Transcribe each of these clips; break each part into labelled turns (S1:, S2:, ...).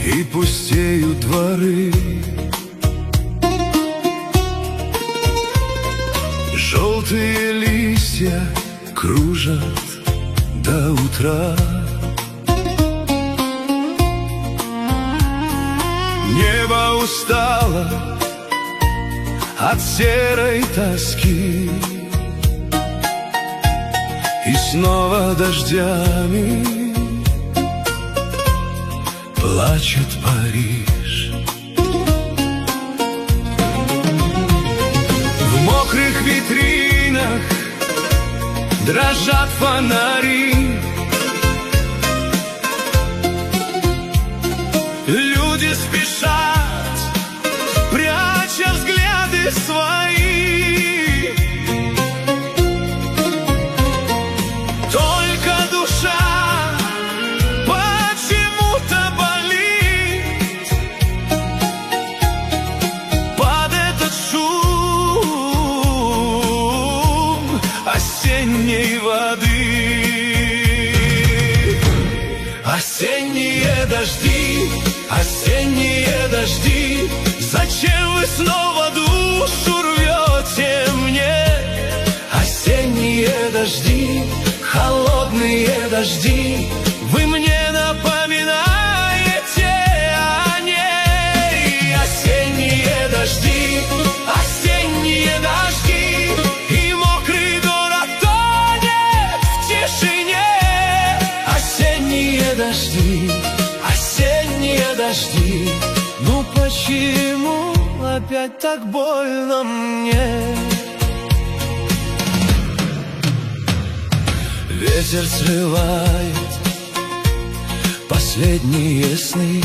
S1: и пустеют дворы. Желтые листья кружат до утра. Небо устало от серой тоски, и снова дождями плачет Париж. В мокрых витринах дрожат фонари. Люди спешат, пряча взгляды свои. Только душа почему-то болит под этот шум осенней воды. Осенние дожди, осенние дожди, зачем вы снова душу рвете мне? Осенние дожди, холодные дожди, вы мне напоминаете о ней. Осенние дожди, осенние дожди, и мокрый город тонет в тишине. Осенние дожди, осенние дожди, ну почему опять так больно мне? Ветер срывает последние сны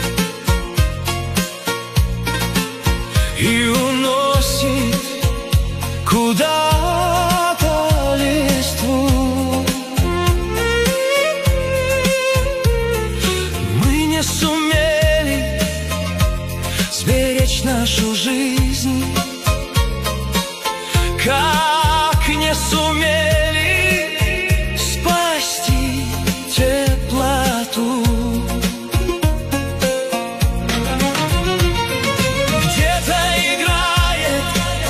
S1: и уносит куда-то листву. Мы не сумели сберечь нашу жизнь, как не сумели спасти теплоту. Где-то играет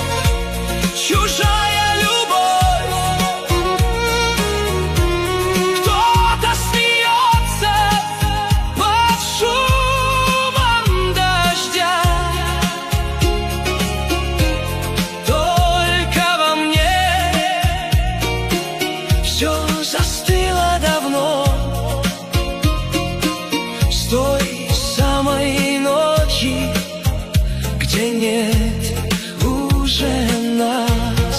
S1: чужая любовь, кто-то смеется под шумом дождя. Только во мне все застыло давно, с той самой ночи, где нет уже нас.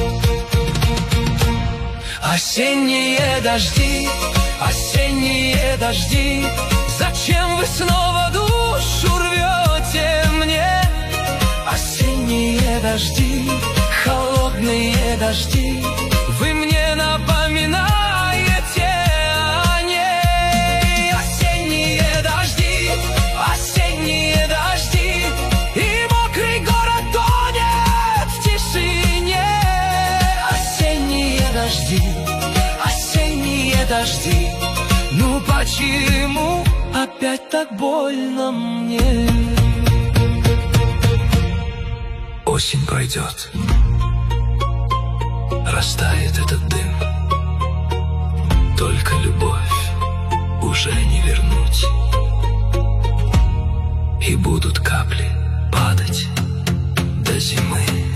S1: Осенние дожди, осенние дожди, зачем вы снова душу рвете мне? Осенние дожди, холодные дожди, вы мне напоминаете о ней. Осенние дожди, осенние дожди, и мокрый город тонет в тишине. Осенние дожди, осенние дожди, ну почему опять так больно мне? Осень пройдет, растает этот дым, только любовь уже не вернуть, и будут капли падать до зимы.